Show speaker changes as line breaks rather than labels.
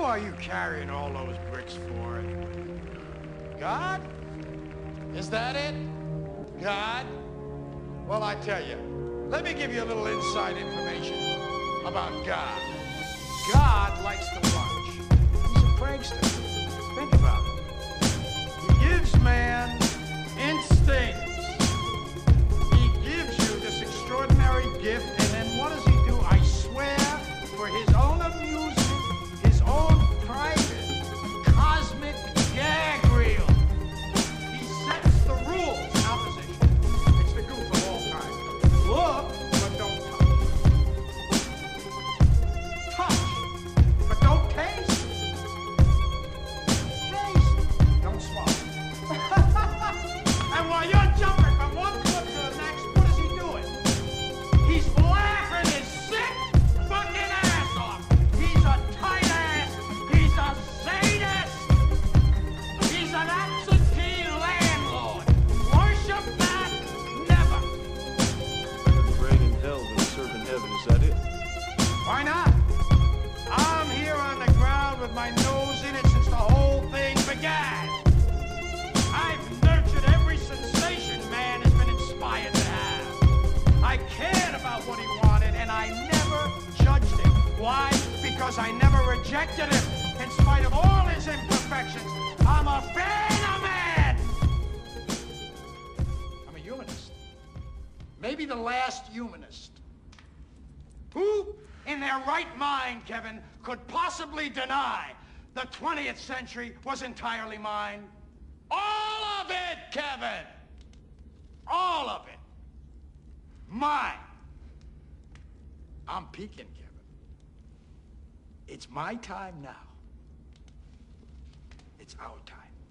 are you carrying all those bricks for? God? Is that it? God? Well, I tell you, let me give you a little inside information about God. God likes to watch. He's a prankster. Think about it. He gives man instincts. He gives you this extraordinary gift, and then what does he do? I swear, for his own amusement, his own private, cosmic gag reel, he sets the rules in opposition. It's the goof of all time. Look, but don't touch. Touch, but don't taste. Taste, don't swallow. And while you're jumping from one foot to the next, what is he doing? He's laughing his sick fucking ass off. He's a tight ass. He's a sadist. He's an absentee landlord. Worship that? Never.
Praying in hell than serving heaven, is that it?
Why not? I'm here on the ground with my nose in it since the whole thing began. I've nurtured every sensation man has been inspired to have. I cared about what he wanted, and I never judged him. Why? Because I never rejected him. In spite of all his imperfections, I'm a fan of man. I'm a humanist. Maybe the last humanist. Who, in their right mind, Kevin, could possibly deny the 20th century was entirely mine? All of it, Kevin! All of it. Mine. I'm peaking, Kevin. It's my time now. It's our time.